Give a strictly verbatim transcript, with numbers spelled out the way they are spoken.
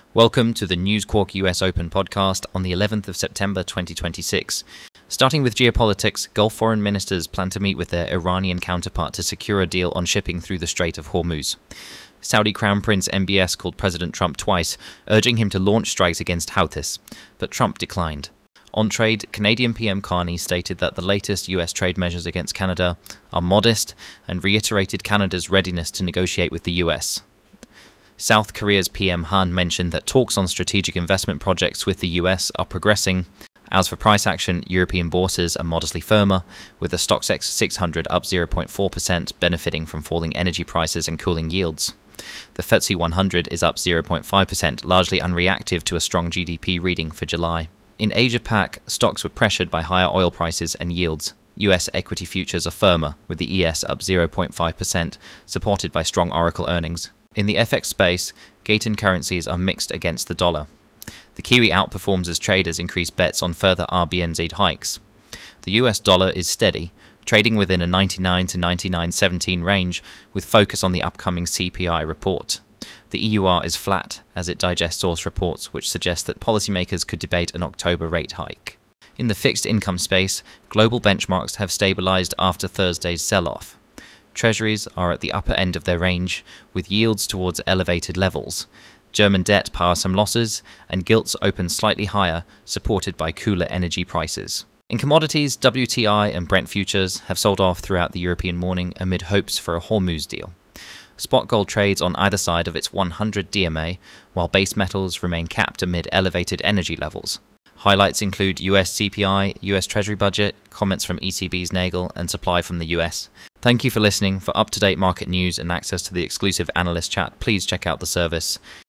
Welcome to the News Quark U S Open podcast on the eleventh of September twenty twenty-six. Starting with geopolitics, Gulf foreign ministers plan to meet with their Iranian counterpart to secure a deal on shipping through the Strait of Hormuz. Saudi Crown Prince M B S called President Trump twice, urging him to launch strikes against Houthis, but Trump declined. On trade, Canadian P M Carney stated that the latest U S trade measures against Canada are modest and reiterated Canada's readiness to negotiate with the U S. South Korea's P M Han mentioned that talks on strategic investment projects with the U S are progressing. As for price action, European bourses are modestly firmer, with the Stoxx six hundred up zero point four percent, benefiting from falling energy prices and cooling yields. The F T S E one hundred is up zero point five percent, largely unreactive to a strong G D P reading for July. In Asia-Pac, stocks were pressured by higher oil prices and yields. U S equity futures are firmer, with the E S up zero point five percent, supported by strong Oracle earnings. In the F X space, Gatun currencies are mixed against the dollar. The Kiwi outperforms as traders increase bets on further R B N Z hikes. The U S dollar is steady, trading within a ninety-nine to ninety-nine seventeen range, with focus on the upcoming C P I report. The E U R is flat as it digests source reports which suggest that policymakers could debate an October rate hike. In the fixed income space, global benchmarks have stabilized after Thursday's sell-off. Treasuries are at the upper end of their range, with yields towards elevated levels. German debt powers some losses, and gilts open slightly higher, supported by cooler energy prices. In commodities, W T I and Brent futures have sold off throughout the European morning amid hopes for a Hormuz deal. Spot gold trades on either side of its one hundred D M A, while base metals remain capped amid elevated energy levels. Highlights include U S C P I, U S Treasury budget, comments from E C B's Nagel, and supply from the U S. Thank you for listening. For up-to-date market news and access to the exclusive analyst chat, please check out the service.